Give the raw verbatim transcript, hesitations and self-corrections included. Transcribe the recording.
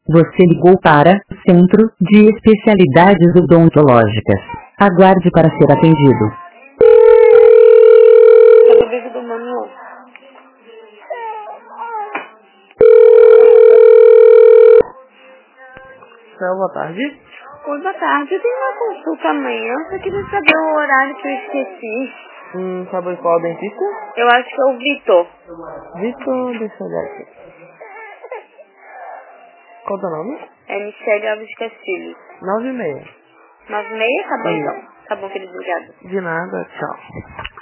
Você ligou para o Centro de Especialidades Odontológicas. Aguarde para ser atendido. É o bico do Manu. Céu, boa tarde. Oi, boa tarde. Eu tenho uma consulta amanhã. Eu queria saber o horário que eu esqueci. Hum, sabe qual é o dentista? Eu acho que é o Vitor. Vitor, deixa eu olhar aqui. Qual é o teu nome? É Michele Alves Castilho. Nove e meia. Nove e meia? Tá bom Sim. então. Tá bom, querido. Obrigada. De nada, tchau.